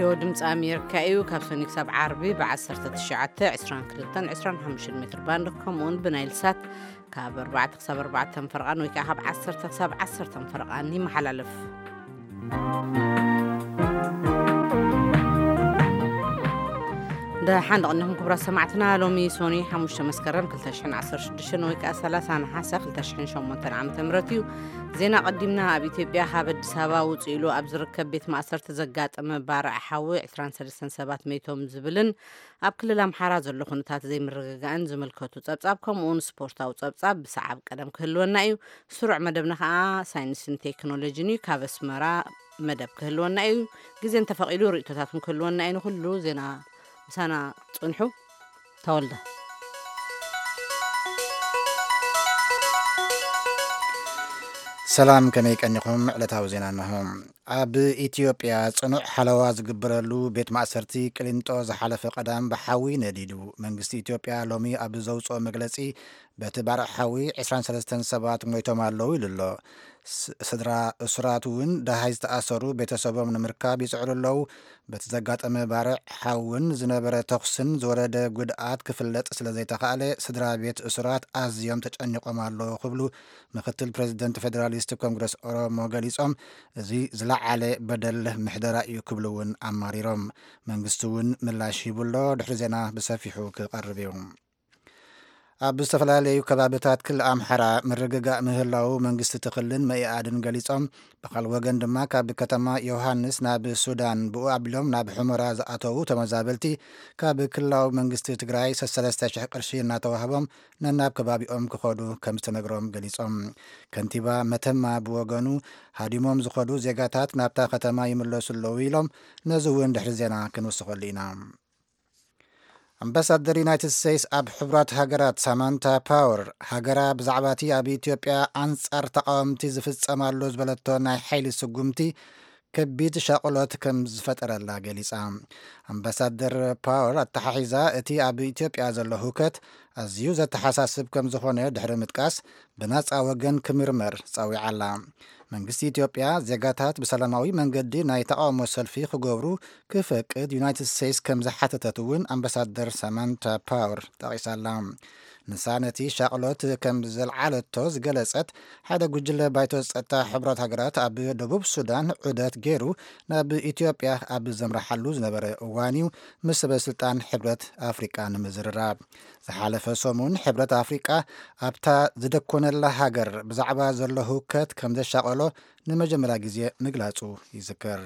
ድምፂ ኣሜሪካ እዩ ካብ ሰኒ ክሳብ ዓርቢ ብ1922 ሜትር ባንድ ከምኡውን ብናይልሳት ካብ 4 ክሳብ 4 ፈርቓን ወይ ከዓ ካብ 10 ክሳብ 10 ፈርቓን ይመሓላለፍ። ሓንድ ቅንኩም ክብራት ሰማዕትና ሎሚ ሶኒ 5 መስከረም 2016 ወይ ከዓ 30 ነሓሰ 2008 ዓ.ም እዩ። ዜና ቀዲምና ኣብ ኢትዮጵያ ካብ ኣዲስ ኣበባ ውፅእ ኢሉ ኣብ ዝርከብ ቤት ማእሰርቲ ዘጋጠመ ባርዕ ሓዊ 23 ሰባት ሜቶም ዝብልን ኣብ ክልል ኣምሓራ ዘሎ ኩነታት ዘይምርግጋእን ዝምልከቱ ፀብጻብ ከምኡውን ስፖርታዊ ፀብጻብ ብሰዓብ ቀደም ክህልወና እዩ። ስሩዕ መደብና ከዓ ሳይንስን ቴክኖሎጂን እዩ። ካብ ኣስመራ መደብ ክህልወና እዩ። ግዜ እንተፈቂዱ ርእቶታትን ክህልወና እዩ። ንኩሉ ዜና ሳና ጽንሑ ተወልደ ሰላም ከመይ ቀኒኹም ዕለታዊ ዜና ነሆም። ኣብ ኢትዮጵያ ጽኑዕ ሓለዋ ዝግበረሉ ቤት ማእሰርቲ ቅሊንጦ ዝሓለፈ ቀዳም ብሓዊ ነዲዱ። መንግስቲ ኢትዮጵያ ሎሚ ኣብ ዘውፅኦ መግለጺ በቲ ባርዕ ሓዊ 23 ሰባት ሞይቶም ኣለዉ ኢሉ ኣሎ። ስድራ እሱራት እውን ዳሃይ ዝተኣሰሩ ቤተሰቦም ንምርካብ ይጽዕሩ ኣለዉ። በቲ ዘጋጠመ ባርዕ ሓውን ዝነበረ ተኹስን ዝወረደ ጉድኣት ክፍለጥ ስለ ዘይተኻእለ ስድራ ቤት እሱራት ኣዝዮም ተጨኒቆም ኣለዉ ክብሉ ምክትል ፕሬዚደንት ፌደራሊስት ኮንግረስ ኦሮሞ ገሊጾም እዚ ዝለዓለ በደል ምሕደራ እዩ ክብሉ እውን ኣማሪሮም። መንግስቲ እውን ምላሽ ሂቡሎ። ድሕሪ ዜና ብሰፊሑ ክቐርብ እዩ። ኣብ ዝተፈላለዩ ከባቢታት ክልል ኣምሓራ ምርግጋእ ምህላው መንግስቲ ትኽልን መኢኣድን ገሊጾም ብኻልእ ወገን ድማ ካብ ከተማ ዮሃንስ ናብ ሱዳን ብኡ ኣቢሎም ናብ ሑመራ ዝኣተዉ ተመዛበልቲ ካብ ክልላዊ መንግስቲ ትግራይ 3,000 ቅርሺ እናተዋህቦም ነናብ ከባቢኦም ክኸዱ ከም ዝተነግሮም ገሊጾም። ከንቲባ መተማ ብወገኑ ሃዲሞም ዝኸዱ ዜጋታት ናብታ ከተማ ይምለሱ ኣለዉ ኢሎም ነዚ እውን ድሕሪ ዜና ክንውስኸሉ ኢና። ኣምባሳደር ዩናይትድ ስቴትስ ኣብ ሕቡራት ሃገራት ሳማንታ ፓወር ሃገራ ብዛዕባ እቲ ኣብ ኢትዮጵያ ኣንጻር ተቃወምቲ ዝፍጸማሉ ዝበለቶ ናይ ሓይሊ ስጉምቲ ከቢድ ሻቕሎት ከም ዝፈጠረላ ገሊጻ። ኣምባሳደር ፓወር ኣተሓሒዛ እቲ ኣብ ኢትዮጵያ ዘሎ ህውከት ኣዝዩ ዘተሓሳስብ ከም ዝኾነ ድሕሪ ምጥቃስ ብናፃ ወገን ክምርመር ጸዊዓላ። መንግስቲ ኢትዮጵያ ዜጋታት ብሰላማዊ መንገዲ ናይ ተቃውሞ ሰልፊ ክገብሩ ክፈቅድ ዩናይትድ ስቴትስ ከም ዝሓተተት እውን ኣምባሳደር ሳማንታ ፓወር ጠቂሳላ። ንሳ ነቲ ሻቕሎት ከም ዘልዓለቶ ዝገለጸት ሓደ ጉጅለ ባይቶ ፀጥታ ሕቡራት ሃገራት ኣብ ደቡብ ሱዳን ዑደት ገይሩ ናብ ኢትዮጵያ ኣብ ዘምራሓሉ ዝነበረ እዋን እዩ ምስ ሰበስልጣን ሕብረት ኣፍሪቃ ንምዝርራብ። ዝሓለፈ ሰሙን ሕብረት ኣፍሪቃ ኣብታ ዝደኮነላ ሃገር ብዛዕባ ዘሎ ህውከት ከም ዘሻቐሎ ንመጀመርያ ግዜ ምግላጹ ይዝከር።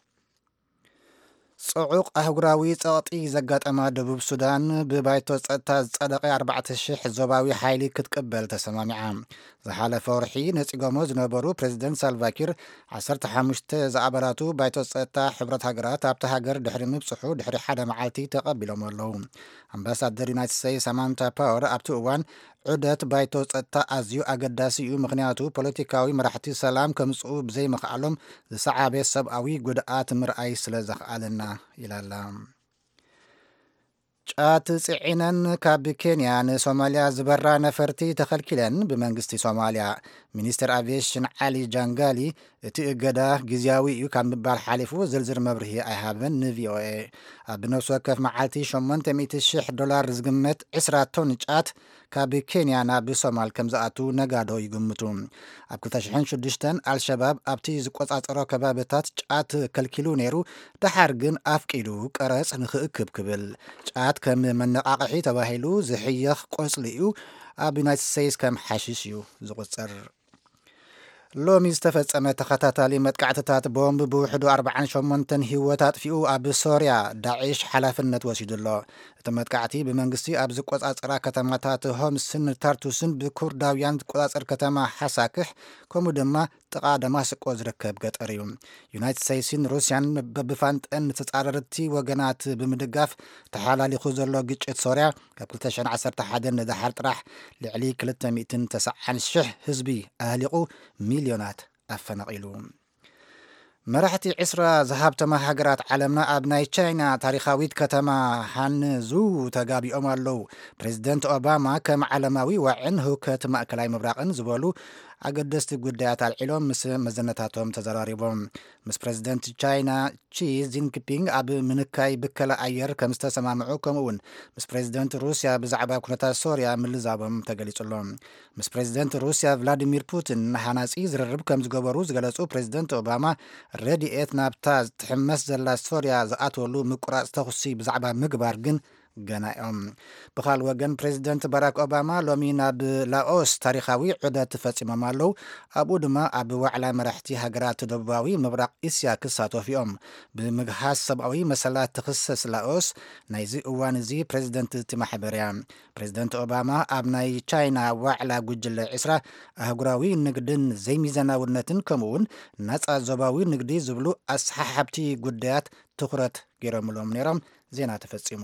ጽዑቕ ኣህጉራዊ ጸቕጢ ዘጋጠማ ደቡብ ሱዳን ብባይቶ ፀጥታ ዝጸደቐ 4,000 ዞባዊ ሓይሊ ክትቅበል ተሰማሚዓ። ዝሓለፈ ወርሒ ነፂጎሞ ዝነበሩ ፕሬዚደንት ሳልቫኪር 15 ዝኣባላቱ ባይቶ ፀጥታ ሕብረት ሃገራት ኣብቲ ሃገር ድሕሪ ምብፅሑ ድሕሪ ሓደ መዓልቲ ተቐቢሎም ኣለዉ። ኣምባሳደር ዩናይትድ ስቴትስ ሳማንታ ፓወር ኣብቲ እዋን ዑደት ባይቶ ፀጥታ ኣዝዩ ኣገዳሲ እዩ፣ ምክንያቱ ፖለቲካዊ መራሕቲ ሰላም ከምፅኡ ብዘይምኽኣሎም ዝሰዓበ ሰብኣዊ ጉድኣት ምርኣይ ስለ ዘኽኣለና ኢላላ። ጫት ጽዒነን ካብ ኬንያ ንሶማልያ ዝበራ ነፈርቲ ተኸልኪለን ብመንግስቲ ሶማልያ። ሚኒስትር አቪዬሽን ዓሊ ጃንጋሊ እቲ እገዳ ግዝያዊ እዩ ካብ ምባል ሓሊፉ ዝርዝር መብርሂ ኣይሃበን ንቪኦኤ። ኣብ ነፍሲ ወከፍ መዓልቲ $800,000 ዝግመት 20 ቶን ጫት ካብ ኬንያ ናብ ሶማል ከም ዝኣቱ ነጋዶ ይግምቱ። ኣብ 2006 አልሸባብ ኣብቲ ዝቆጻጸሮ ከባቢታት ጫት ከልኪሉ ነይሩ። ድሓር ግን ኣፍቂዱ ቀረጽ ንኽእክብ ክብል ጫት ከም መነቃቅሒ ተባሂሉ ዝሕየኽ ቆጽሊ እዩ። ኣብ ዩናይትድ ስቴትስ ከም ሓሽሽ እዩ ዝቁጸር። ሎሚ ዝተፈጸመ ተኸታታሊ መጥቃዕትታት ቦምብ ብውሕዱ 48 ህይወት ኣጥፊኡ ኣብ ሶርያ ዳዒሽ ሓላፍነት ወሲዱ ኣሎ። እቲ መጥቃዕቲ ብመንግስቲ ኣብ ዝቆጻጸራ ከተማታት ሆምስን ታርቱስን ብኩርዳውያን ዝቆጻጸር ከተማ ሓሳክሕ ከምኡ ድማ ጥቓ ደማስቆ ዝርከብ ገጠር እዩ። ዩናይትድ ስቴትስን ሩስያን በብፋንጠን ተጻረርቲ ወገናት ብምድጋፍ ተሓላሊኹ ዘሎ ግጭት ሶርያ ካብ 2011 ንድሓር ጥራሕ ልዕሊ 290,000 ህዝቢ ኣህሊቑ ሚልዮናት ኣፈናቂሉ። መራሕቲ ዕስራ ዝሃብተማ ሃገራት ዓለምና ኣብ ናይ ቻይና ታሪኻዊት ከተማ ሃንዙ ተጋቢኦም ኣለው። ፕሬዚደንት ኦባማ ከም ዓለማዊ ዋዕን ህውከት ማእከላይ ምብራቕን ዝበሉ ኣገደስቲ ጉዳያት ኣልዒሎም ምስ መዘነታቶም ተዘራሪቦም። ምስ ፕሬዚደንት ቻይና ቺ ጂንፒንግ ኣብ ምንካይ ብከለ ኣየር ከም ዝተሰማምዑ ከምኡውን ምስ ፕሬዚደንት ሩስያ ብዛዕባ ኩነታት ሶርያ ምልዛቦም ተገሊጹሎም። ምስ ፕሬዚደንት ሩስያ ቭላዲሚር ፑቲን ንሓናጺ ዝርርብ ከም ዝገበሩ ዝገለጹ ፕሬዚደንት ኦባማ ረድኤት ናብታ ትሕመስ ዘላ ሶርያ ዝኣተወሉ ምቁራጽ ተኹሲ ብዛዕባ ምግባር ግን ገና እዮም። ብኻል ወገን ፕሬዚደንት ባራክ ኦባማ ሎሚ ናብ ላኦስ ታሪኻዊ ዑደት ተፈጺሞም ኣለው። ኣብኡ ድማ ኣብ ዋዕላ መራሕቲ ሃገራት ደቡባዊ ምብራቕ እስያ ክሳተፉ እዮም። ብምግሃስ ሰብኣዊ መሰላት ትኽሰስ ላኦስ ናይዚ እዋን እዚ ፕሬዚደንት ትማሕበር እያ። ፕሬዚደንት ኦባማ ኣብ ናይ ቻይና ዋዕላ ጉጅለ ዕስራ ኣህጉራዊ ንግድን ዘይሚዛናውነትን ከምኡውን ነፃ ዞባዊ ንግዲ ዝብሉ ኣሰሓሓብቲ ጉዳያት ትኩረት ገይሮምሎም ነይሮም። ዜና ተፈጺሙ።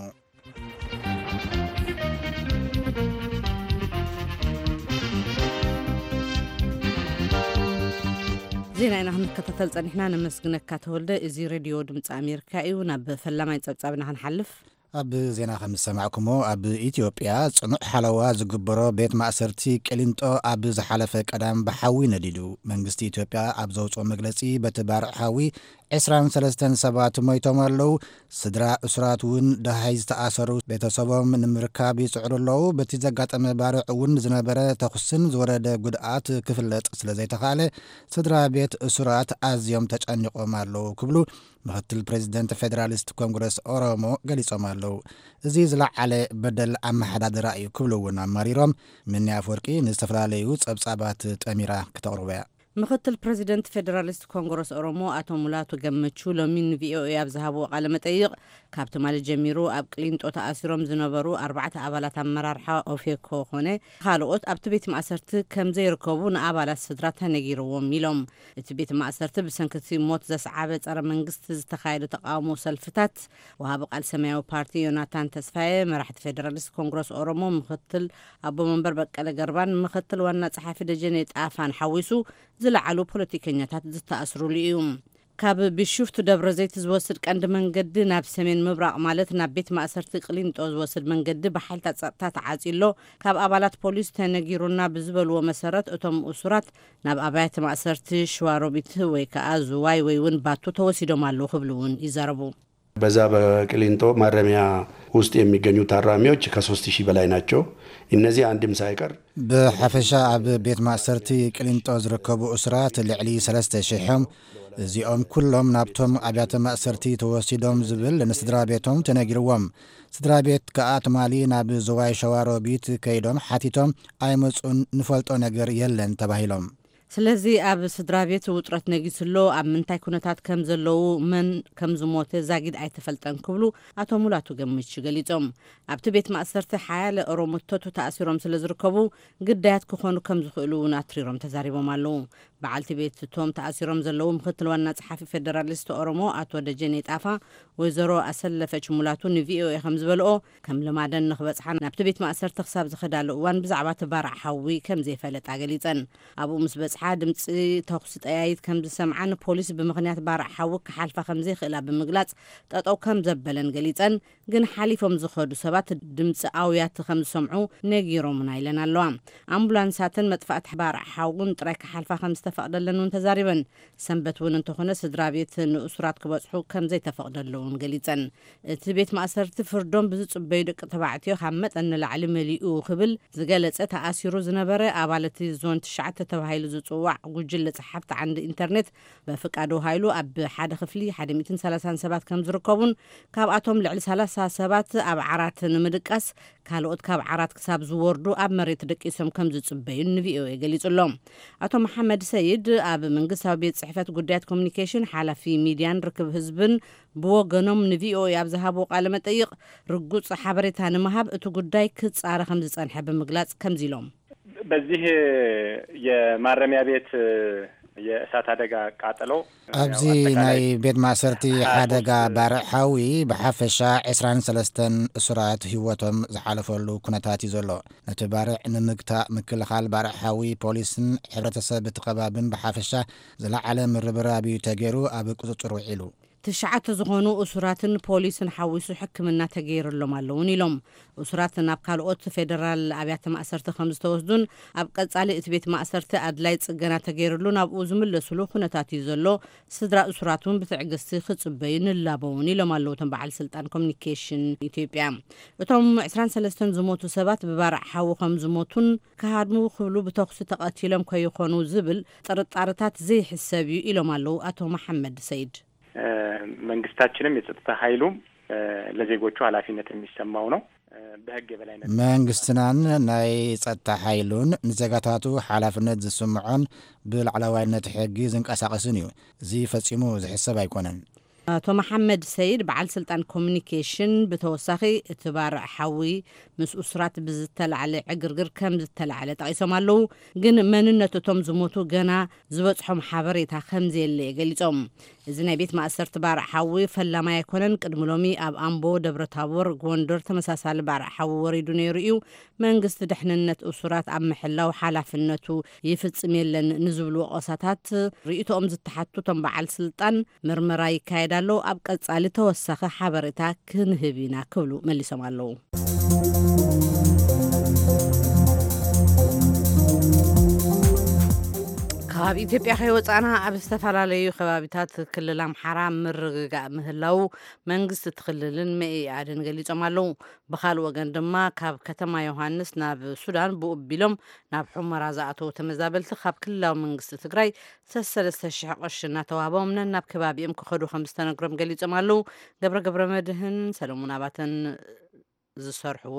ዜና ኢና ክንከታተል ጸኒሕና ነመስግነካ ተወልደ። እዚ ሬድዮ ድምፂ ኣሜሪካ እዩ። ናብ ፈላማይ ጸብጻብና ክንሓልፍ። ኣብ ዜና ከም ዝሰማዕኩሞ ኣብ ኢትዮጵያ ጽኑዕ ሓለዋ ዝግበሮ ቤት ማእሰርቲ ቅሊንጦ ኣብ ዝሓለፈ ቀዳም ብሓዊ ነዲዱ። መንግስቲ ኢትዮጵያ ኣብ ዘውፅኦ መግለጺ በቲ ባርዕ ሓዊ 23 ሰባት ሞይቶም ኣለው። ስድራ እስራት እውን ደሃይ ዝተኣሰሩ ቤተሰቦም ንምርካብ ይጽዕሩ ኣለው። በቲ ዘጋጠመ ባርዕ እውን ዝነበረ ተኹስን ዝወረደ ጉድኣት ክፍለጥ ስለ ዘይተኻለ ስድራ ቤት እስራት ኣዝዮም ተጨኒቆም ኣለው ክብሉ ምክትል ፕሬዚደንት ፌደራሊስት ኮንግረስ ኦሮሞ ገሊጾም ኣለው። እዚ ዝለዓለ በደል ኣመሓዳድራ እዩ ክብሉ እውን ኣማሪሮም። ምንያ አፈወርቂ ንዝተፈላለዩ ጸብጻባት ጠሚራ ክተቕርበ እያ። ምክትል ፕሬዚደንት ፌደራሊስት ኮንግረስ ኦሮሞ ኣቶ ሙላቱ ገመቹ ሎሚ ንቪኦኤ ኣብ ዝሃብዎ ቃለ መጠይቕ ካብቲ ማለት ጀሚሩ ኣብ ቅሊንጦ ተኣሲሮም ዝነበሩ 4 ኣባላት ኣመራርሓ ኦፌኮ ኾነ ካልኦት ኣብቲ ቤት ማእሰርቲ ከም ዘይርከቡ ንኣባላት ስድራ ተነጊርዎም ኢሎም። እቲ ቤት ማእሰርቲ ብሰንኪቲ ሞት ዘስዓበ ጸረ መንግስቲ ዝተኻየደ ተቃውሞ ሰልፍታት ወሃቢ ቃል ሰማያዊ ፓርቲ ዮናታን ተስፋዬ፣ መራሕቲ ፌደራሊስት ኮንግረስ ኦሮሞ ምክትል ኣቦ መንበር በቀለ ገርባን ምክትል ዋና ጸሓፊ ደጀኔ ጣፋን ሓዊሱ ዝለዓሉ ፖለቲከኛታት ዝተኣስሩሉ እዩ። ካብ ቢሾፍቱ ደብረ ዘይት ዝወስድ ቀንዲ መንገዲ ናብ ሰሜን ምብራቕ ማለት ናብ ቤት ማእሰርቲ ቅሊንጦ ዝወስድ መንገዲ ብሓይልታት ጸጥታ ተዓጺሎ ካብ ኣባላት ፖሊስ ተነጊሩና ብዝበልዎ መሰረት እቶም እሱራት ናብ ኣባያተ ማእሰርቲ ሸዋሮቢት ወይ ከዓ ዝዋይ ወይ እውን ባቱ ተወሲዶም ኣለው ክብሉ እውን ይዛረቡ። በዛ በቅሊንጦ ማረሚያ ውስጥ የሚገኙ ታራሚዎች ከ3000 በላይ ናቸው። እነዚህ አንድም ሳይቀር ብሓፈሻ ኣብ ቤት ማእሰርቲ ቅሊንጦ ዝርከቡ እስራት ልዕሊ 3000 እዚኦም ኩሎም ናብቶም ኣብያተ ማእሰርቲ ተወሲዶም ዝብል ንስድራ ቤቶም ተነጊርዎም። ስድራ ቤት ከዓ ትማሊ ናብ ዝዋይ ሸዋሮቢት ከይዶም ሓቲቶም ኣይመፁን ንፈልጦ ነገር የለን ተባሂሎም። ስለዚ ኣብ ስድራ ቤት ውጥረት ነጊስሎ ኣብ ምንታይ ኩነታት ከም ዘለዉ መን ከም ዝሞተ ዛጊድ ኣይተፈልጠን ክብሉ ኣቶ ሙላቱ ገመቹ ገሊጾም። ኣብቲ ቤት ማእሰርቲ ሓያለ ኦሮሞቶቱ ተኣሲሮም ስለ ዝርከቡ ግዳያት ክኾኑ ከም ዝኽእሉ እውን ኣትሪሮም ተዛሪቦም ኣለው። በዓልቲ ቤት ቶም ተኣሲሮም ዘለዉ ምክትል ዋና ጸሓፊ ፌደራሊስት ኦሮሞ ኣቶ ደጀኔ ጣፋ ወይዘሮ ኣሰለፈች ሙላቱ ንቪኦኤ ከም ዝበልኦ ከም ልማደን ንኽበጽሓ ናብቲ ቤት ማእሰርቲ ክሳብ ዝኸዳሉ እዋን ብዛዕባ ትባርዕ ሓዊ ከም ዘይፈለጣ ገሊጸን። ኣብኡ ምስ በጽሓ ድምፂ ተኹሲ ጠያይት ከም ዝሰምዓን ፖሊስ ብምኽንያት ባርዕ ሓዊ ክሓልፋ ከም ዘይኽእላ ብምግላጽ ጠጠው ከም ዘበለን ገሊጸን። ግን ሓሊፎም ዝኸዱ ሰባት ድምፂ ኣውያት ከም ዝሰምዑ ነጊሮምና ኢለን ኣለዋ። ኣምቡላንሳትን መጥፋእቲ ባርዕ ሓውን ጥራይ ክሓልፋ ከም ዝተፈቅደለን እውን ተዛሪበን። ሰንበት እውን እንተኾነ ስድራ ቤት ንእሱራት ክበጽሑ ከም ዘይተፈቅደሉ እውን ገሊጸን። እቲ ቤት ማእሰርቲ ፍርዶም ብዝጽበዩ ደቂ ተባዕትዮ ካብ መጠን ንላዕሊ መሊኡ ክብል ዝገለጸ ተኣሲሩ ዝነበረ ኣባላት ዞን 9 ተባሂሉ ዝጽዋዕ ጉጅለ ጸሓፍቲ ዓንዲ ኢንተርኔት በፍቃዱ ሃይሉ ኣብ ሓደ ክፍሊ 130 ሰባት ከም ዝርከቡን ካብኣቶም ልዕሊ 30 ሰባት ኣብ ዓራት ንምድቃስ ካልኦት ካብ ዓራት ክሳብ ዝወርዱ ኣብ መሬት ደቂሶም ከም ዝጽበዩ ንቪኦኤ ገሊጹሎም። ኣቶ መሐመድ ሰይድ ኣብ መንግስታዊ ቤት ጽሕፈት ጉዳያት ኮሙኒኬሽን ሓላፊ ሚድያን ርክብ ህዝብን ብወገኖም ንቪኦኤ ኣብ ዝሃቦ ቃለ መጠይቕ ርጉጽ ሓበሬታ ንምሃብ እቲ ጉዳይ ክጻረ ከም ዝጸንሐ ብምግላጽ ከምዚ ኢሎም። በዚህ የማረሚያ ቤት የእሳት አደጋ ቃጠሎ ኣብዚ ናይ ቤት ማእሰርቲ ሓደጋ ባርሓዊ ብሓፈሻ 23 እሱራት ህይወቶም ዝሓለፈሉ ኩነታት እዩ ዘሎ ነቲ ባርዕ ንምግታእ ምክልኻል ባርሓዊ ፖሊስን ሕብረተሰብ ተቐባብን ብሓፈሻ ዝለዓለ ምርብራብ ተገይሩ ኣብ ቁፅጥር ውዒሉ ትሽዓተ ዝኾኑ እሱራትን ፖሊስን ሓዊሱ ሕክምና ተገይረሎም ኣለውን ኢሎም እሱራት ናብ ካልኦት ፌደራል ኣብያተ ማእሰርቲ ከም ዝተወስዱን ኣብ ቀጻሊ እቲ ቤት ማእሰርቲ ኣድላይ ጽገና ተገይረሉ ናብኡ ዝምለሱሉ ኩነታት እዩ ዘሎ ስድራ እሱራቱን ብትዕግስቲ ክጽበዩን ንላበውን ኢሎም ኣለዉ እቶም በዓል ስልጣን ኮሚኒኬሽን ኢትዮጵያ እቶም 23 ዝሞቱ ሰባት ብባርዕ ሓዊ ከም ዝሞቱን ካሃድሙ ክብሉ ብተኹሲ ተቐቲሎም ከይኾኑ ዝብል ጥርጣርታት ዘይሕሰብ እዩ ኢሎም ኣለዉ አቶ መሐመድ ሰይድ መንግስታችንም የጸጥታ ኃይሉም ለዜጎቹ ኃላፊነት የሚሰማው ነው በህግ የበላይነት መንግስትናን ናይ ጸጥታ ኃይሉን ንዘጋታቱ ኃላፊነት ዝስምዖን ብላዕለዋይነት ሕጊ ዝንቀሳቀስን እዩ እዚ ፈጺሙ ዝሕሰብ ኣይኮነን አቶ መሐመድ ሰይድ በዓል ስልጣን ኮሚኒኬሽን ብተወሳኺ እቲ ባርዕ ሓዊ ምስ እሱራት ብዝተላዕለ ዕግርግር ከም ዝተላዕለ ጠቂሶም ኣለዉ ግን መንነት እቶም ዝሞቱ ገና ዝበጽሖም ሓበሬታ ከም ዘየለ ገሊጾም እዚ ናይ ቤት ማእሰርቲ ባርዕ ሓዊ ፈላማ ኣይኮነን ቅድሚ ሎሚ ኣብ ኣምቦ ደብረታቦር ጎንደር ተመሳሳሊ ባርዕ ሓዊ ወሪዱ ነይሩ እዩ መንግስቲ ድሕንነት እሱራት ኣብ ምሕላው ሓላፍነቱ ይፍጽም የለን ንዝብሉ ወቀሳታት ርእይቶኦም ዝተሓቱ እቶም በዓል ስልጣን ምርመራ ይካየድ ኣሎ ኣብ ቀጻሊ ተወሳኺ ሓበሬታ ክንህብ ኢና ክብሉ መሊሶም ኣለዉ ካብ ኢትዮጵያ ከይወፃና ኣብ ዝተፈላለዩ ከባቢታት ክልል ኣምሓራ ምርግጋእ ምህላው መንግስቲ ትክልልን መኢአድን ገሊጾም ኣለዉ ብኻልእ ወገን ድማ ካብ ከተማ ዮሃንስ ናብ ሱዳን ብኡቢሎም ናብ ሑመራ ዝኣተዉ ተመዛበልቲ ካብ ክልላዊ መንግስቲ ትግራይ 3,000 ቅርሺ እናተዋህቦም ናብ ከባቢኦም ክኸዱ ከም ዝተነግሮም ገሊጾም ኣለዉ ገብረ መድህን ሰለሞን ኣባተን ዝሰርሕዎ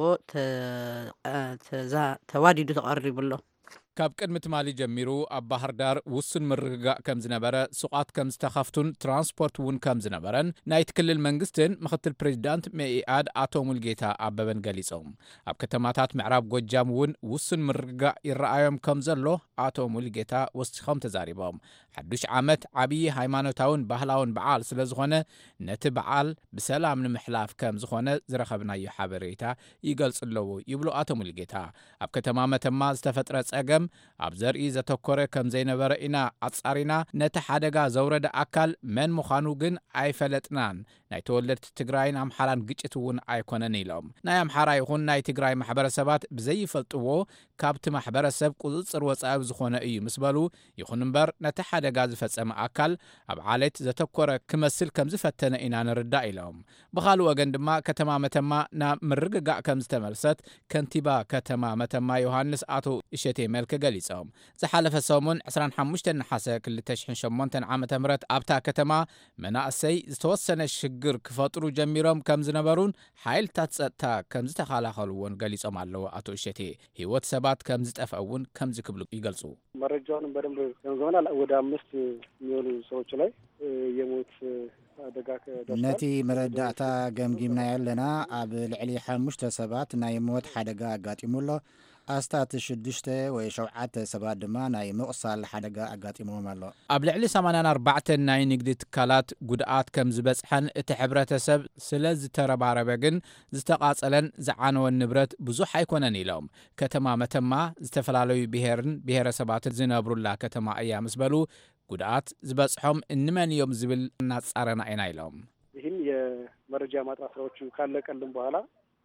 ተዋዲዱ ተቐሪቡሎ ካብ ቅድሚ ትማሊ ጀሚሩ ኣብ ባህር ዳር ውስን ምርግጋእ ከም ዝነበረ ሱቃት ከም ዝተኸፍቱን ትራንስፖርት እውን ከም ዝነበረን ናይቲ ክልል መንግስትን ምክትል ፕሬዚዳንት መኢአድ አቶ ሙልጌታ ኣበበን ገሊጾም ኣብ ከተማታት ምዕራብ ጎጃም እውን ውስን ምርግጋእ ይረኣዮም ከም ዘሎ አቶ ሙልጌታ ወሲኾም ተዛሪቦም ሓዱሽ ዓመት ዓብዪ ሃይማኖታውን ባህላውን በዓል ስለ ዝኾነ ነቲ በዓል ብሰላም ንምሕላፍ ከም ዝኾነ ዝረኸብናዮ ሓበሬታ ይገልጽ ኣለዎ ይብሉ አቶ ሙልጌታ ኣብ ከተማ መተማ ዝተፈጥረ ጸገም ኣብ ዘርኢ ዘተኮረ ከም ዘይነበረ ኢና ኣጻሪና ነቲ ሓደጋ ዘውረደ ኣካል መን ምዃኑ ግን ኣይፈለጥናን ናይ ተወለድቲ ትግራይን ኣምሓራን ግጭት እውን ኣይኮነን ኢሎም ናይ ኣምሓራ ይኹን ናይ ትግራይ ማሕበረሰባት ብዘይፈልጥዎ ካብቲ ማሕበረሰብ ቁፅፅር ወጻኢ ዝኾነ እዩ ምስ በሉ ይኹን እምበር ነቲ ሓደጋ ዝፈጸመ ኣካል ኣብ ዓሌት ዘተኮረ ክመስል ከም ዝፈተነ ኢና ንርዳእ ኢሎም ብኻልእ ወገን ድማ ከተማ መተማ ናብ ምርግጋእ ከም ዝተመልሰት ከንቲባ ከተማ መተማ ዮሃንስ አቶ እሸቴ መልከ ገሊጾም ዝሓለፈ ሰሙን 25 ነሓሰ 2008 ዓመተ ምህረት ኣብታ ከተማ መናእሰይ ዝተወሰነ ሽግር ክፈጥሩ ጀሚሮም ከም ዝነበሩን ሓይልታት ጸጥታ ከም ዝተኸላኸልዎን ገሊጾም ኣለዎ አቶ እሸቴ ህይወት ሰባት ከም ዝጠፍአውን ከም ዝክብሉ ይገልጹ መረጃውን በደንብ ገምገመናል ወደ 5 የሚሆኑ ሰዎች ላይ የሞት አደጋ ከደረሰ ነቲ መረዳእታ ገምጊምና ያለና ኣብ ልዕሊ 5 ሰባት ናይ ሞት ሓደጋ ኣጋጢሙሎ ኣስታት 6 ወይ 7 ሰባት ድማ ናይ ምቕሳል ሓደጋ ኣጋጢሞም ኣሎ ኣብ ልዕሊ 84 ናይ ንግዲ ትካላት ጉድኣት ከም ዝበጽሐን እቲ ሕብረተሰብ ስለ ዝተረባረበ ግን ዝተቃጸለን ዝዓነወን ንብረት ብዙሕ ኣይኮነን ኢሎም ከተማ መተማ ዝተፈላለዩ ብሔርን ብሔረሰባትን ዝነብሩላ ከተማ እያ ምስ በሉ ጉድኣት ዝበጽሖም እንመን እዮም ዝብል እናጻረና ኢና ኢሎም ይህን የመረጃ ማጥራት ስራዎች ካለቀልን በኋላ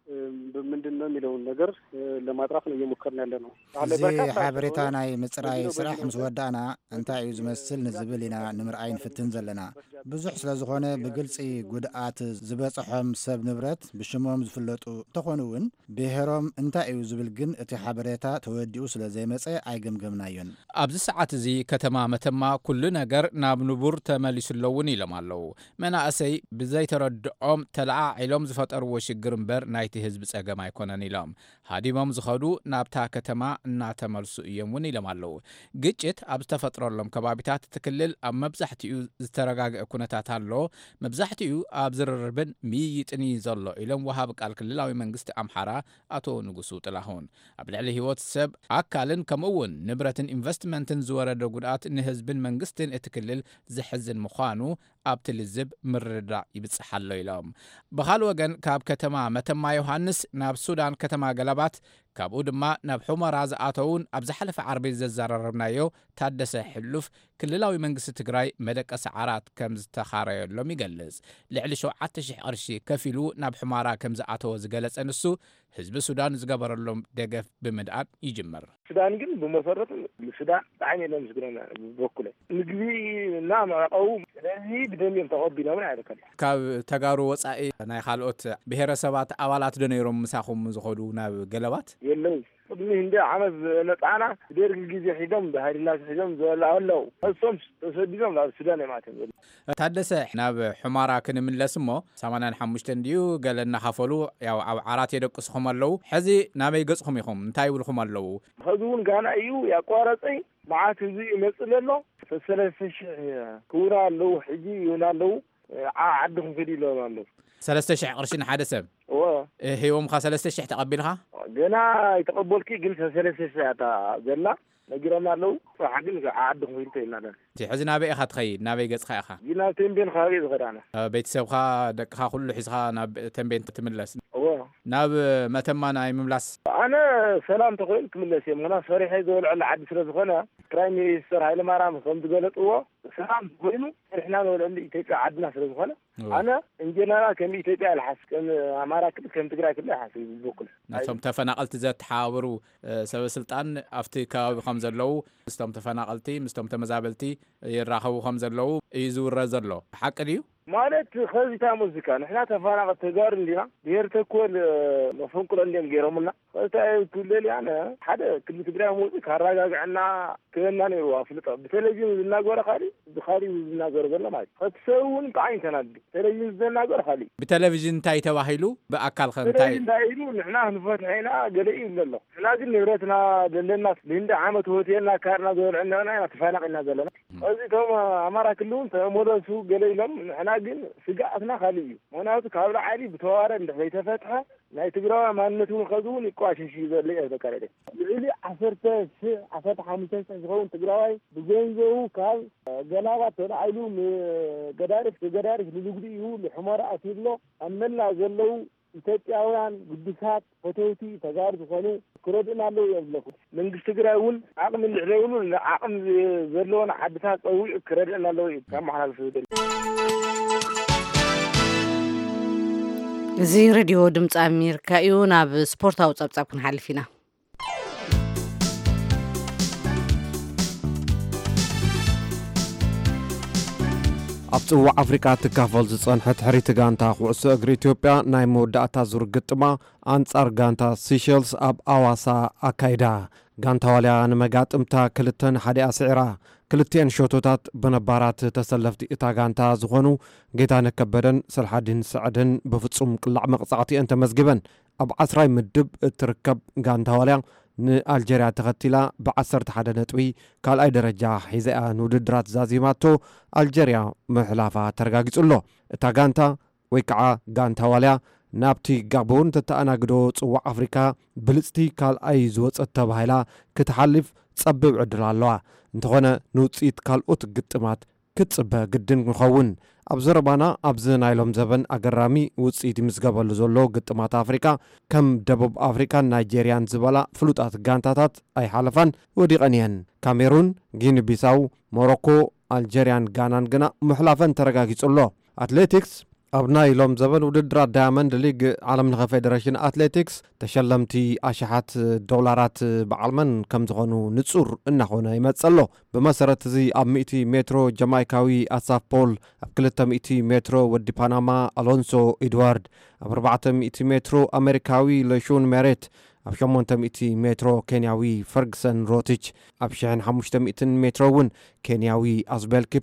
ምንድነው የሚለውን ነገር ለማጥራት ነው እየሞከርን ያለነው እዚ ሓበሬታ ናይ ምጽራይ ስራሕ ምስ ወዳና እንታይ እዩ ዝመስል ንዝብል ኢና ንምርኣይ ንፍትን ዘለና ብዙሕ ስለ ዝኾነ ብግልጺ ጉድኣት ዝበጽሖም ሰብ ንብረት ብሽሞም ዝፍለጡ ተኾኑውን ብሔሮም እንታይ እዩ ዝብል ግን እቲ ሓበሬታ ተወዲኡ ስለ ዘይመጸ ኣይገምገምናዮን ኣብዚ ሰዓት እዚ ከተማ መተማ ኩሉ ነገር ናብ ንቡር ተመሊሱለውን ኢሎም ኣለዉ መናእሰይ ብዘይተረድኦም ተለዓዒሎም ዝፈጠርዎ ሽግር እምበር ናይ ናይቲ ህዝቢ ጸገም ኣይኮነን ኢሎም ሃዲሞም ዝኸዱ ናብታ ከተማ እናተመልሱ እዮም ውን ኢሎም ኣለዉ ግጭት ኣብ ዝተፈጥረሎም ከባቢታት ትክልል ኣብ መብዛሕትኡ ዝተረጋግአ ኩነታት ኣሎ መብዛሕትኡ ኣብ ዝርርብን ምይይጥን ዘሎ ኢሎም ወሃብ ቃል ክልላዊ መንግስቲ ኣምሓራ ኣቶ ንጉሱ ጥላሁን ኣብ ልዕሊ ህይወት ሰብ ኣካልን ከምኡውን ንብረትን ኢንቨስትመንትን ዝወረደ ጉድኣት ንህዝብን መንግስትን እቲ ክልል ዝሕዝን ምዃኑ ኣብቲ ልዝብ ምርዳእ ይብፅሓሎ ኢሎም ብኻልእ ወገን ካብ ከተማ መተማ ዮሃንስ ናብ ሱዳን ከተማ ገለባት ካብኡ ድማ ናብ ሑመራ ዝኣተውን ኣብ ዝሓለፈ ዓርቢ ዘዘራረብናዮ ታደሰ ሕሉፍ ክልላዊ መንግስቲ ትግራይ መደቀሲ ዓራት ከም ዝተኻረየሎም ይገልጽ ልዕሊ 7,000 ቅርሺ ከፊሉ ናብ ሑመራ ከም ዝኣተወ ዝገለጸ ንሱ ህዝቢ ሱዳን ዝገበረሎም ደገፍ ብምድኣን ይጅምር ሱዳን ግን ብመሰረቱ ሱዳን ጣዕሚ የለን ዝግረና በኩለ ምግቢ እና ማቀው ስለዚ ብደንብ ተቀቢሎም አይደለም ካብ ተጋሩ ወጻኢ ናይ ካልኦት ብሄረሰባት ኣባላት ደነይሮም ምሳኹም ዝኸዱ ናብ ገለባት የለው ቅድሚ እንደ ዓመት ነፃና ደርግ ጊዜ ሒዶም በሃይላስ ሒዶም ዘላለው እሶም ተሰዲዶም ናብ ሱዳን የማተም ታደሰ ናብ ሑመራ ክንምለስ እሞ 85 እንዲዩ ገለና ሓፈሉ ያው ኣብ ዓራት የደቅስኹም ኣለው ሕዚ ናበይ ገጽኹም ኢኹም እንታይ ይብልኹም ኣለው ህዝቡን ጋና እዩ ያቋረፀይ ማዓት እዚ ይመጽለሎ 3000 ኩራ ኣለው ሕጂ ይውናለው ዓድኹም ከዲሎ ኣለው 3,000 ቅርሺ ንሓደ ሰብ هيوم خاصة لستشح تقبلها؟ جنا يتقبل كي قلت 3 زلا نجرنا له فحقين عادهم في التينا تحزن نبي أخذ خي نبي جز خي أخا جنا تنبين خارج غدانا بيت سوخا دكها كل حزها نب تنبين تملس نب ما تمنا يملس أنا سلام تقول تملس يوم أنا صريح يقول على عد سرز خنا كرايمي يصير هاي المرام خم تقولت هو سلام تقولينه إحنا ولا اللي تيجي عدنا سرز خنا أنا إن جنا كم يتيجي على حس كم عمارة كم تقرأ كلها حسي بقول نفهم تفنقلت ذات تحاوروا سوى سلطان أفتكا خمسة لو مستم تفنقلتي مستم تمزابلتي يراخو خمسة لو يزور رزر له حق ليه مالت خزيتا موسيقى نحن تفرغ تجار لنا دير تكون مفهوم كل اللي نجيرهمنا خزيتا كل اللي أنا حدا كل تجار موسيقى راجع عنا كنا نوافلت بتلجين الناقور خالي بخالي الناقور ولا ما فتسوون قاين تنادي تلجين الناقور خالي بتلفزيون تاي تواهيلو بأكل خن تاي تايلو نحن نفتح هنا قليل لله لكن نبرتنا للناس لين عامة هوتيلنا كارنا دول عندنا تفانق لنا زلنا خزيتهم عمارة كلهم تمر سوق قليلهم نحن ግን ስጋትና خالي ሆናቱ ካብላ ዓሊ በተዋረ እንደፈተፈትሐ ናይ ትግራይ ማንነቱን ከዙን ይቋሽሽ ይዘልይ ተከረደ ይሊ 15 ዝኸውን ትግራይ ብገንዘቡ ካብ ገላባት ተላይሉ ገዳሪፍ ንግዲኡ ለሑመራ አትሎ አመላ ዘለው ኢትዮጵያውያን ግድሳት ፎቶቲ ተጋር ዝኾኑ ክረድና አለው ይብለኩ መንግስት ትግራይውን አቅም ልዕለውሉ አቅም ዘለውን ዓድታት ፀውዕ ክረድና አለው ከመሓላልፍ ይደል እዚ ሬድዮ ድምፂ ኣሜሪካ እዩ ናብ ስፖርታዊ ጸብጻብ ክንሓልፍ ኢና ኣብ ጽዋዕ ኣፍሪካ ትካፈል ዝጸንሐት ሕሪት ጋንታ ኩዕሶ እግሪ ኢትዮጵያ ናይ መወዳእታ ዙር ግጥማ ኣንጻር ጋንታ ሲሸልስ ኣብ ኣዋሳ ኣካይዳ ጋንታ ዋልያ ንመጋጥምታ 2-1 ኣስዒራ ክልቲአን ሾቶታት በነባራት ተሰለፍቲ እታ ጋንታ ዝኾኑ ጌታነህ ከበደን ሰልሓዲን ሰዕድን በፍጹም ቅላዕ መቕጻዕቲአን ተመዝግበን ኣብ 10 ምድብ እትርከብ ጋንታ ዋልያ ንኣልጀርያ ተኸቲላ ብ11 ነጥቢ ካልኣይ ደረጃ ሒዘኣ ንውድድራት ዛዚማቶ ኣልጀርያ ምሕላፋ ተረጋጊጹሎ እታ ጋንታ ወይ ከዓ ጋንታ ዋልያ ናብቲ ጋቦን ተተኣናግዶ ጽዋዕ ኣፍሪካ ብልጽቲ ካልኣይ ዝወፀት ተባሂላ ክትሓልፍ ጸብብ ዕድል ኣለዋ እንተኾነ ንውፅኢት ካልኦት ግጥማት ክትጽበ ግድን ክኸውን ኣብ ዘረባና ኣብዚ ናይሎም ዘበን ኣገራሚ ውፅኢት ይምዝገበሉ ዘሎ ግጥማት ኣፍሪካ ከም ደቡብ ኣፍሪካን ናይጄርያን ዝበላ ፍሉጣት ጋንታታት ኣይሓለፋን ወዲቐን እየን ካሜሩን ጊኒ ቢሳው ሞሮኮ ኣልጀርያን ጋናን ግና ምሕላፈን ተረጋጊጹሎ ኣትሌቲክስ ኣብ ናይሎም ዘበን ውድድራት ዳያመንድ ሊግ ዓለም ለኸ ፌደሬሽን ኣትሌቲክስ ተሸለምቲ ኣሽሓት ዶላራት በዓልመን ከም ዝኾኑ ንጹር እናኾነ ይመጸሎ ብመሰረት እዚ ኣብ 100 ሜትሮ ጀማይካዊ ኣሳፍ ፖል ኣብ 200 ሜትሮ ወዲ ፓናማ ኣሎንሶ ኤድዋርድ ኣብ 400 ሜትሮ ኣሜሪካዊ ለሹን ሜሬት ኣብ 800 ሜትሮ ኬንያዊ ፈርግሰን ሮቲች ኣብ 1500 ሜትሮ እውን ኬንያዊ ኣዝቤል ኪፕሮፕ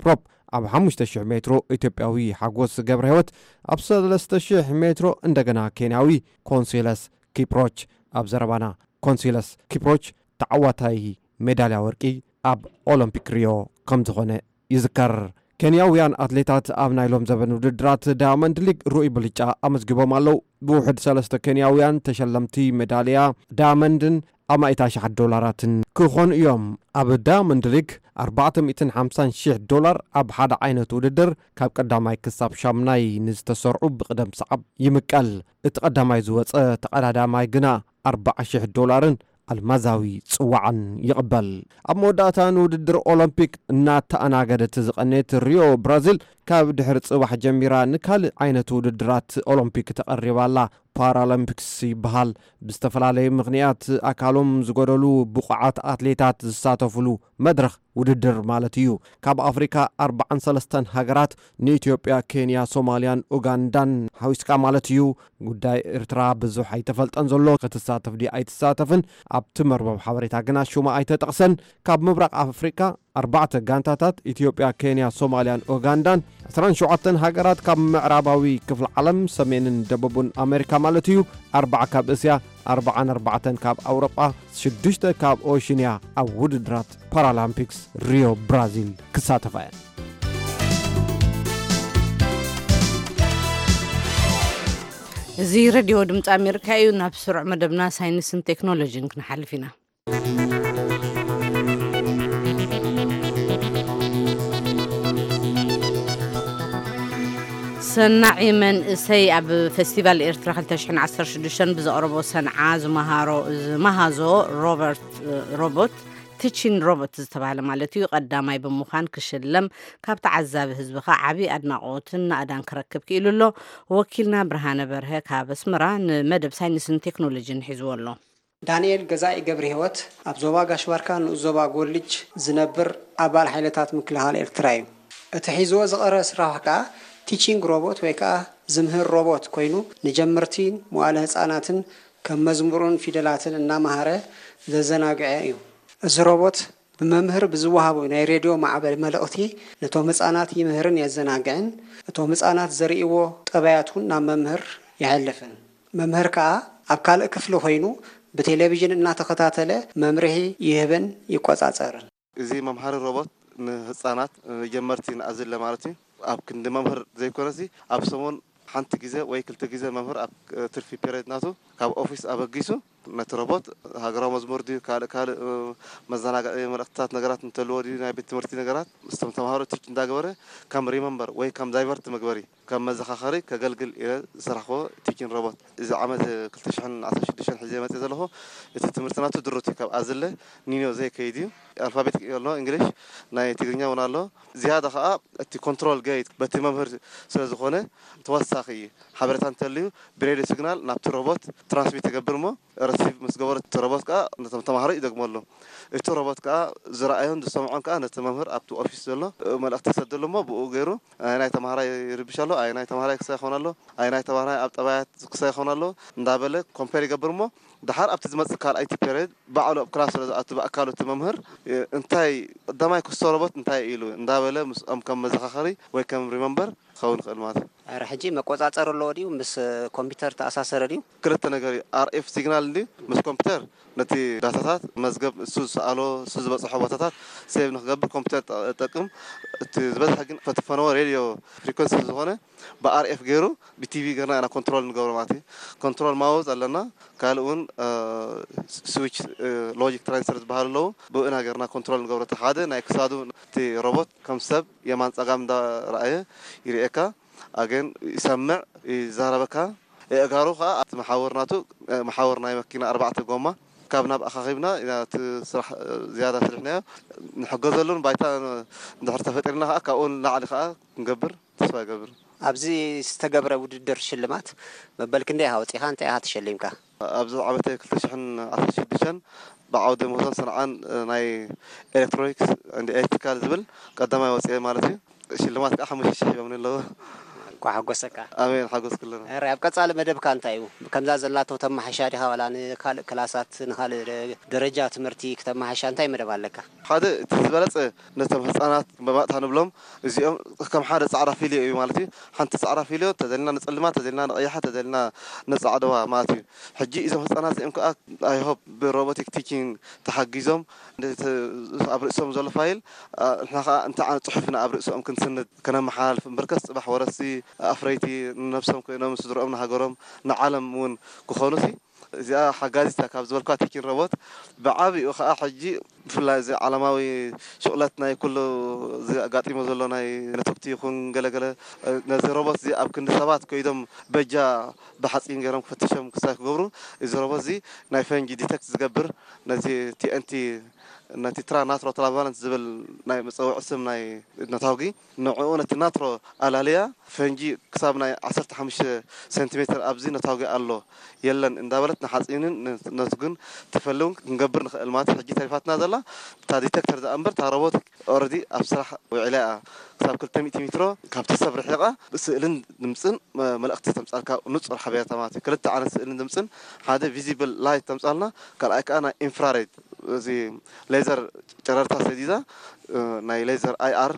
ኣብ 5000 ሜትሮ ኢትዮጵያዊ ሓጎስ ገብረ ህይወት ኣብ 3000 ሜትሮ እንደገና ኬንያዊ ኮንሲለስ ኪፕሮች ኣብ ዘረባና ኮንሲለስ ኪፕሮች ተዓዋታይ ሜዳልያ ወርቂ ኣብ ኦሎምፒክ ሪዮ ከም ዝኾነ ይዝከር። ኬንያውያን ኣትሌታት ኣብ ናይሎም ዘበን ውድድራት ዳያመንድ ሊግ ሩኡይ ብልጫ ኣመዝጊቦም ኣለው። ብውሕድ 3 ኬንያውያን ተሸለምቲ ሜዳልያ ዳያመንድን ኣብ $100,000 ክኾኑ እዮም። ኣብ ዳያመንድ ሊግ $450,000 ኣብ ሓደ ዓይነት ውድድር ካብ ቀዳማይ ክሳብ ሻምናይ ንዝተሰርዑ ብቅደም ሰዓብ ይምቀል። እቲ ቀዳማይ ዝወፀ ተቀዳዳማይ ግና $40,000 አልማዛዊ ጽዋዕን ይቕበል። ኣብ መወዳእታ ውድድር ኦሎምፒክ እናተኣናገደት ዝቐነት ሪዮ ብራዚል ካብ ድሕሪ ጽባሕ ጀሚራ ንካልእ ዓይነት ውድድራት ኦሎምፒክ ተቐሪባላ። ፓራሊምፒክስ ይበሃል። ብዝተፈላለየ ምኽንያት ኣካሎም ዝጎደሉ ብቑዓት ኣትሌታት ዝሳተፍሉ መድረኽ ውድድር ማለት እዩ። ካብ ኣፍሪካ 43 ሃገራት ንኢትዮጵያ፣ ኬንያ፣ ሶማልያን ኡጋንዳን ሓዊስካ ማለት እዩ። ጉዳይ ኤርትራ ብዙሕ ኣይተፈልጠን ዘሎ ክትሳተፍ ዲ ኣይትሳተፍን ኣብቲ መርበብ ሓበሬታ ግና ሹማ ኣይተጠቕሰን። ካብ ምብራቕ ኣፍሪካ 4 ጋንታታት ኢትዮጵያ፣ ኬንያ፣ ሶማልያን ኡጋንዳን 17 ሃገራት ካብ ምዕራባዊ ክፍሊ ዓለም ሰሜንን ደቡብን ኣሜሪካ ማለት እዩ። 4 ካብ እስያ፣ 44 ካብ ኣውሮጳ፣ 6 ካብ ኦሽንያ ኣብ ውድድራት ፓራሊምፒክስ ሪዮ ብራዚል ክሳተፋ እየን። እዚ ሬድዮ ድምፂ ኣሜሪካ እዩ። ናብ ስሩዕ መደብና ሳይንስን ቴክኖሎጂን ክንሓልፍ ኢና። ሰናዒ መንእሰይ ኣብ ፌስቲቫል ኤርትራ 2016 ብዘቕረቦ ሰንዓ ዝመሃዞ ሮቦት ቲቺንግ ሮቦት ዝተባሃለ ማለት እዩ ቀዳማይ ብምዃን ክሽለም ካብ ተዓዛቢ ህዝቢ ኸ ዓብዪ ኣድናቆትን ኣዳን ክረክብ ክኢሉ ኣሎ። ወኪልና ብርሃነ በርሀ ካብ ኣስመራ ንመደብ ሳይንስን ቴክኖሎጂን ሒዝዎ ኣሎ። ዳንኤል ገዛኢ ገብረ ህይወት ኣብ ዞባ ጋሽባርካ ንዞባ ጎልጅ ዝነብር ኣባል ሓይልታት ምክልኻል ኤርትራ እዩ። እቲ ሒዝዎ ዝቐረበ ስራሕ ከዓ ቲቺንግ ሮቦት ወይ ከዓ ዝምህር ሮቦት ኮይኑ ንጀመርቲን መዋዕለ ህፃናትን ከም መዝሙርን ፊደላትን እናማሃረ ዘዘናግዐ እዩ። እዚ ሮቦት ብመምህር ብዝወሃቡ ናይ ሬድዮ ማዕበል መልእኽቲ ነቶም ህፃናት ይምህርን የዘናግዕን፣ እቶም ህፃናት ዘርእይዎ ጠባያቱን ናብ መምህር ይሕልፍን። መምህር ከዓ ኣብ ካልእ ክፍሊ ኮይኑ ብቴሌቪዥን እናተኸታተለ መምርሒ ይህብን ይቆፃፀርን። እዚ መምሃሪ ሮቦት ንህፃናት ጀመርቲን ኣዝለ ማለት እዩ። ኣብ ክንዲ መምህር ዘይኮነሲ ኣብ ሰሞን ሓንቲ ግዜ ወይ ክልተ ግዜ መምህር ኣብ ትርፊ ፔሬድ ናቱ ካብ ኦፊስ ኣበጊሱ ነቲ ሮቦት ሃገራዊ መዝሙር ድዩ ካልእ መዘናግዒ መልእኽትታት ነገራት እንተልዎ ድዩ ናይ ቤት ትምህርቲ ነገራት ምስቶም ተምሃሮ ቲች እንዳገበረ ከም ሪመምበር ወይ ከም ዳይቨርት መግበሪ ከም መዘኻኸሪ ከገልግል እየ ዝረኽቦ ቲቺንግ ሮቦት። እዚ ዓመት 2016 ሒዘ መፅእ ዘለኹ እቲ ትምህርቲ ናቱ ድሩት ካብ ኣዝለ ኒኖ ዘይከይድ እዩ። ኣልፋቤት ኣሎ እንግሊሽ ናይ ትግርኛ እውን ኣሎ። ዝያዳ ከዓ እቲ ኮንትሮል ገይድ በቲ መምህር ስለ ዝኾነ ተወሳኺ ሓበሬታ እንተልዩ ብሬድዮ ሲግናል ናብቲ ሮቦት ትራንስሚት ይገብር ሞ ረሲቭ ምስ ገበረ እቲ ሮቦት ከዓ ነቶም ተምሃሮ ይደግመሉ። እቲ ሮቦት ከዓ ዝረኣዮን ዝሰምዖን ከዓ ነቲ መምህር ኣብቲ ኦፊስ ዘሎ መልእኽቲ ይሰደሉ ሞ ብኡ ገይሩ ናይ ተምሃራይ ይርብሽ ኣሎ፣ ናይ ተምሃራይ ክሳይ ይኾን ኣሎ፣ ናይ ተምሃራይ ኣብ ጠባያት ክሳይ ይኾን ኣሎ እንዳበለ ኮምፔር ይገብር ሞ ድሓር ኣብቲ ዝመፅእ ካልኣይቲ ፔሬድ ባዕሉ ኣብ ክላስ ስለዝኣቱ ብኣካሉ እቲ መምህር እንታይ ቀዳማይ ክስቶ ሮቦት እንታይ ኢሉ እንዳበለ ምስኦም ከም መዘኻኸሪ ወይ ከም ሪመምበር ክኸውን ይኽእል ማለት እዩ። ኣረ ሕጂ መቆፃፀር ኣለዎ ድዩ ምስ ኮምፒተር ተኣሳሰረ ድዩ? ክልተ ነገር እዩ። አርኤፍ ሲግናል እንዲ ምስ ኮምፒተር ነቲ ዳታታት መዝገብ እሱ ዝሰኣሎ እሱ ዝበፅሖ ቦታታት ሴቭ ንክገብር ኮምፒተር ጠቅም። እቲ ዝበዝሐ ግን ፈትፈነዎ ሬድዮ ፍሪኮንሲ ዝኾነ ብአርኤፍ ገይሩ ብቲቪ ገርና ኢና ኮንትሮል ንገብሮ ማለት እዩ። ኮንትሮል ማውዝ ኣለና ካልእ እውን ስዊች ሎጂክ ትራንስፈር ዝበሃሉ ኣለዉ ብኡና ገርና ኮንትሮል ንገብሮ። እቲ ሓደ ናይ ክሳዱ እቲ ሮቦት ከም ሰብ የማን ፀጋም እንዳረኣየ ይርኤካ ኣገን ይሰምዕ ይዛረበካ። እጋሩ ከዓ ኣብቲ መሓወር ናቱ መሓወር ናይ መኪና 4 ጎማ ካብ ናብ ኣኻኺብና እቲ ስራሕ ዝያዳ ስርሕናዮ ንሕገዘሉን ባይታ እንድሕር ተፈጢርና ከዓ ካብኡ ንላዕሊ ከዓ ክንገብር ተስፋ ይገብር። ኣብዚ ዝተገብረ ውድድር ሽልማት መበል ክንደይ ሃወፂኻ እንታይ ኢኻ ተሸሊምካ? ኣብዚ ዓመት 2016 ብዓውደ ምህዞን ሰንዓን ናይ ኤሌክትሮኒክስ ኤሌክትሪካል ዝብል ቀዳማይ ወፅአ ማለት እዩ። ሽልማት ከዓ 5,000 ይብሉ ኣለዎ። كحقوسك امين حقوس كلنا راب قصال مدب كان تايو كمزا زلاتو تم حشادي ولا كال كلاسات نخال درجات مرتي كتم حشان تاي مدب عليك هذا تزبلص نتم حصانات بمات هنبلهم ازيهم كم حدا صعره فيلي مالتي حنت صعره فيلي تدلنا نصلما تدلنا نقيحه تدلنا نصعدوا مالتي حجي اذا حصانات امك اي هوب بروبوتيك تيكينج تحجزهم ابرسهم زول فايل احنا انت صحفنا ابرسهم كنسند كنا محال مركز صباح ورسي افريتي نفسهم كانوا مسدرؤنا هاجرهم نعلم ون كخونسي زي حجازتها كابزولكا تيكين روبوت بعابي وخا حجي فلا زي علماوي شغلتنا كله زي قاطيمو زلونا نتوكتي يكون غلغله نزي روبوت زي اب كند سبات كيدم بجا بحصين غيرهم فتشهم كساك غبرو زي روبوت زي ناي فنجي ديتكت زغبر نزي تي انتي ناتي ترا ناترو تلافالنت زبل ناي مصوع اسم ناي نتاوغي نوعونه ناترو الاليا فنجي كسابنا 15 سنتيمتر ابزي نتاوغي الله يلن اندابلتنا حصينن نتغن تفلون نغبر نخل مات حجي تلفاتنا زلا تا ديتكتور ذا امبر تا روبوت اوريدي ابصراح وعلاء كساب كل 100 متر كابت صبر حقه سئلن دمصن ملأخت تمصالكا نصر حبيات مات كلت على سئلن دمصن هذا فيزيبل لايت تمصالنا كلايك انا انفراريد زي ليزر جرارتا سديدا ناي ليزر اي ار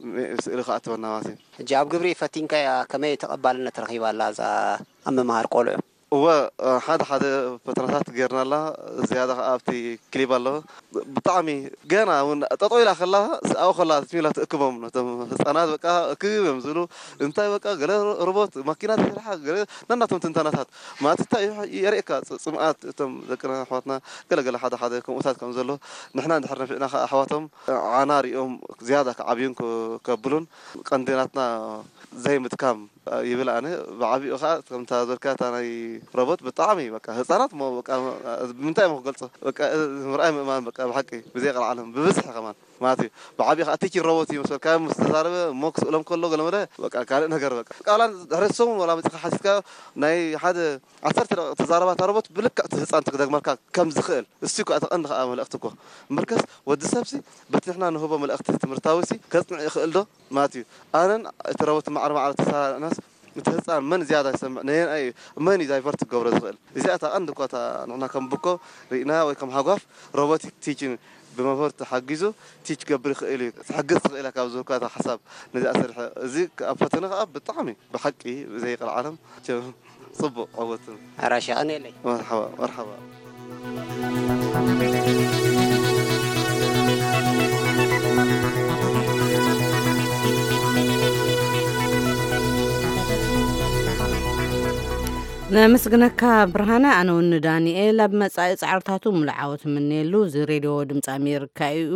سئل خاطبنا ماتي جاب قبري فتينكا كما يتقبلنا ترخيبا لا اما مهار قولو هو هذا فترات غيرنا لا زياده ابتي كليب الله بطعمي جانا تطويل خلاها او خلاها تميلات اكبهم حصانات بقى كيم زلو انت بقى غير روبوت ماكينات تلحق نناتهم تنتنات ما تتا يريك صمات تم ذكرنا احواتنا قال هذا كموتاتكم زلو نحنا ندحرنا فينا احواتهم عناريهم زياده عبيون كبلون قنديناتنا زي متكام يبلا انا بعبي اخا كنت ذكرت انا روبوت بطعمي بقى حصانات مو بقى من تايم قلت بقى مرأي ما بقى بحكي بزيق العالم ببزح كمان ماتي بعبي اتيكي روبوتي مثلا كان مستضاربه موكس لهم كله قال بقى كان نغير بقى قالان هرسهم ولا متخحسك ناي حدا عثرت تزاربات روبوت بلك حصان تقدر مركا كم زخل استيكو اتقن ملأختكو مركز ود سبسي بتحنا نهبه ملأخت تمرتاوسي كصنع يخل دو ماتي انا تروت مع على ناس متهصان من زياده يسمع نين اي من دايفرت غبر زخل اذا اتا عندك اتا نحنا كم بكو رينا وي كم حغف روبوتيك تيجين بمفرت حجزو تيج قبر خيلي حجز خيلك ابزوكا حساب نزي اسر زي فتنا بطعمي بحقي زي العالم صبوا عوت راشا اني لي مرحبا مرحبا نمسغنك برهانا أنا وندانيኤል ኣብ መጻኢ ጻዕርታቱ ሙሉዓወት ምንየሉ ዚ ሬድዮ ድምፂ ኣሜሪካ እዩ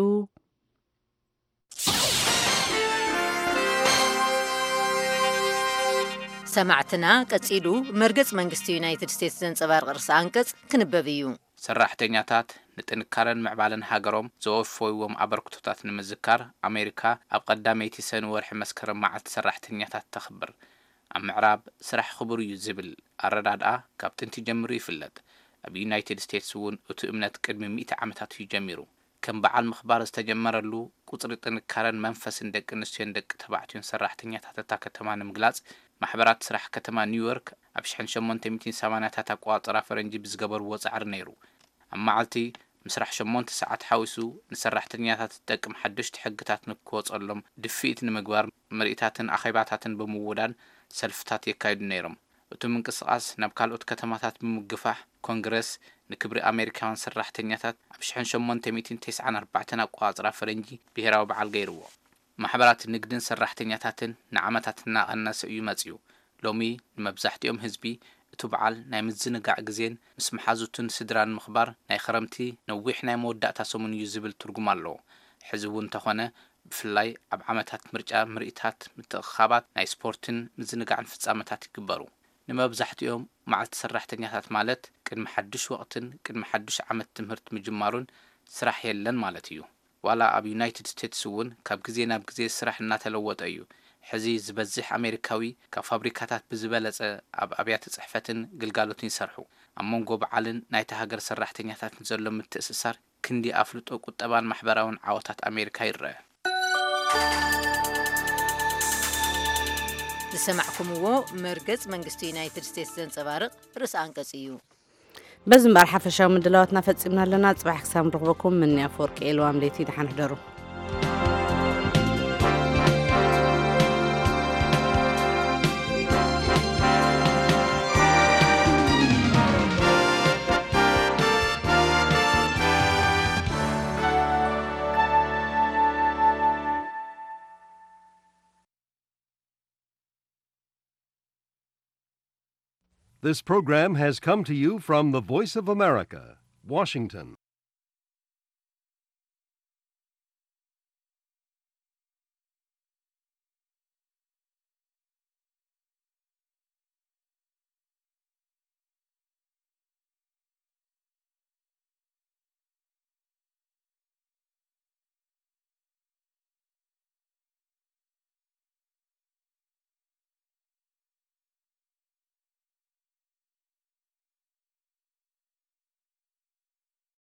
ሰማዕትና ቀጺሉ መርገጽ መንግስቲ ዩናይትድ ስቴትስ ዘንጸባርቕ ርእሰ አንቀጽ ክንበብ እዩ ሰራሕተኛታት ንጥንካረን ምዕባለን ሃገሮም ዘወፈይዎም ኣበርክቶታት ንምዝካር ኣሜሪካ ኣብ ቀዳመይቲ ሰኔ ወርሒ መስከረም መዓልቲ ሰራሕተኛታት ተኽብር ኣብ ምዕራብ ስራሕ ክቡር እዩ ዝብል ኣረዳድኣ ካብ ጥንቲ ጀሚሩ ይፍለጥ ኣብ ዩናይትድ ስቴትስ እውን እቲ እምነት ቅድሚ 100 ዓመታት እዩ ጀሚሩ ከም በዓል ምኽባር ዝተጀመረሉ ቁጽሪ ጥንካረን መንፈስን ደቂ ኣንስትዮን ደቂ ተባዕትዮን ሰራሕተኛታት እታ ከተማ ንምግላጽ ማሕበራት ስራሕ ከተማ ኒውዮርክ ኣብ 1880ታት ኣቆጻጽራ ፈረንጂ ብዝገበርዎ ጻዕሪ ነይሩ ኣብ መዓልቲ ምስራሕ 8 ሰዓት ሓዊሱ ንሰራሕተኛታት ዝጠቅም ሓድሽቲ ሕግታት ንክወጸሎም ድፊት ንምግባር ምርኢታትን ኣኼባታትን ብምውዳን ሰልፍታት የካይዱ ነይሮም እቶም እንቅስቃስ ናብ ካልኦት ከተማታት ብምግፋሕ ኮንግረስ ንክብሪ ኣሜሪካውያን ሰራሕተኛታት ኣብ 1894 ኣቆጻጽራ ፈረንጂ ብሄራዊ በዓል ገይርዎ ማሕበራት ንግድን ሰራሕተኛታትን ንዓመታት እናቐነሰ እዩ መጽዩ ሎሚ ንመብዛሕትኦም ህዝቢ እቲ በዓል ናይ ምዝንጋዕ ግዜን ምስ መሓዙትን ስድራን ምኽባር ናይ ክረምቲ ነዊሕ ናይ መወዳእታ ሰሙን እዩ ዝብል ትርጉም ኣለዎ ሕዚ እውን ተኾነ ብፍላይ ኣብ ዓመታት ምርጫ ምርኢታት ምትእኽኻባት ናይ ስፖርትን ምዝንጋዕን ፍጻመታት ይግበሩ ንመብዛሕትኦም መዓልቲ ሰራሕተኛታት ማለት ቅድሚ ሓድሽ ወቕትን ቅድሚ ሓድሽ ዓመት ትምህርቲ ምጅማሩን ስራሕ የለን ማለት እዩ ዋላ ኣብ ዩናይትድ ስቴትስ እውን ካብ ግዜ ናብ ግዜ ስራሕ እናተለወጠ እዩ ሕዚ ዝበዝሕ ኣሜሪካዊ ካብ ፋብሪካታት ብዝበለጸ ኣብ ኣብያተ ጽሕፈትን ግልጋሎትን ይሰርሑ ኣብ መንጎ በዓልን ናይቲ ሃገር ሰራሕተኛታት ዘሎ ምትእስሳር ክንዲ ኣፍልጦ ቁጠባን ማሕበራውን ዓወታት ኣሜሪካ ይርአ ዝሰማዕኩምዎ መርገጽ መንግስቲ ዩናይትድ ስቴትስ ዘንጸባርቕ ርእሰ አንቀጽ እዩ። በዚ እምበር ሓፈሻዊ ምድላዋትና ፈጺምና ኣለና። ጽባሕ ክሳብ ንረኽበኩም ምን ኣፈወርቂ ኤልዋም ለይቲ ድሓን ሕደሩ። This program has come to you from the Voice of America, Washington.